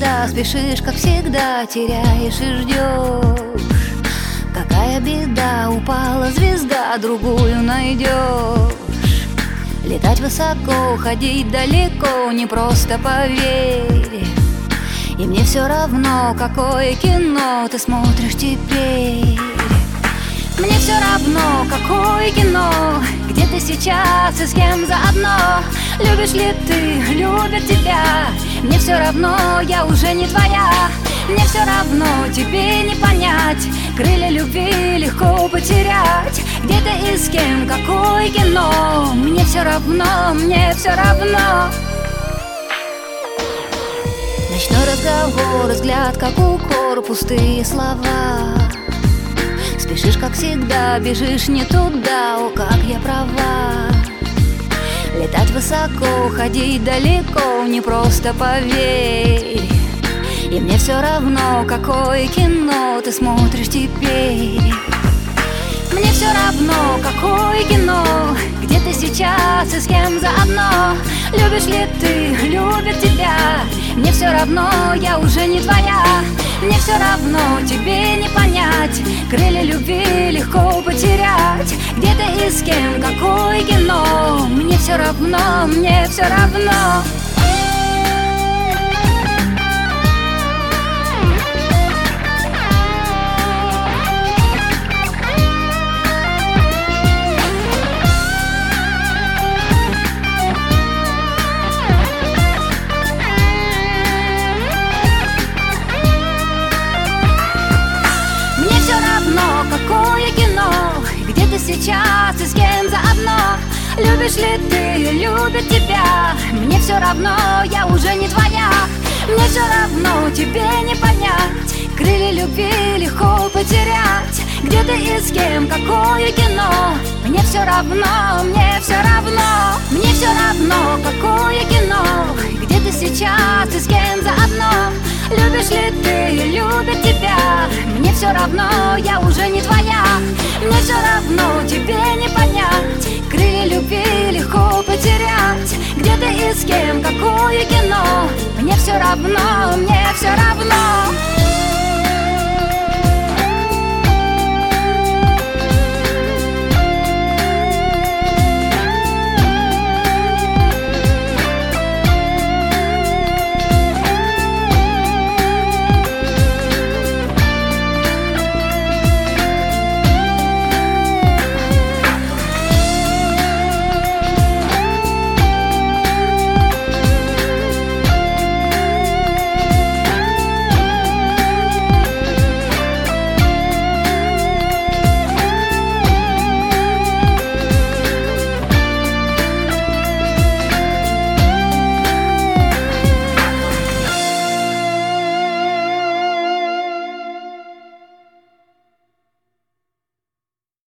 всегда спешишь, как всегда теряешь и ждешь. Какая беда, упала звезда, другую найдешь. Летать высоко, ходить далеко, не просто, поверь. И мне все равно, какое кино ты смотришь теперь. Мне все равно, какое кино, где ты сейчас и с кем заодно. Любишь ли ты, любят тебя, мне все равно, я уже не твоя. Мне все равно, тебе не понять, крылья любви легко потерять. Где ты и с кем, какое кино, мне все равно, мне все равно. Ночной разговор, взгляд как укор, пустые слова. Спешишь, как всегда, бежишь не туда, о, как я права. Летать высоко, ходить далеко, не просто, поверь. И мне все равно, какое кино ты смотришь теперь. Мне все равно, какое кино, где ты сейчас и с кем заодно. Любишь ли ты, любят тебя, мне все равно, я уже не твоя. Мне все равно, тебе не понять, крылья любви легко потерять. Где ты и с кем, какое кино, мне все равно, мне все равно. Какое кино, где ты сейчас и с кем заодно. Любишь ли ты, любят тебя, мне все равно, я уже не твоя. Мне все равно, тебе не понять, крылья любви легко потерять. Где ты и с кем, какое кино, мне все равно, мне все равно. Мне все равно, какое кино, где ты сейчас и с кем заодно. Любишь ли ты, любят тебя, мне все равно, я уже не твоя. Мне все равно, тебе не понять, крылья любви легко потерять. Где ты и с кем, какое кино, мне все равно, мне все равно.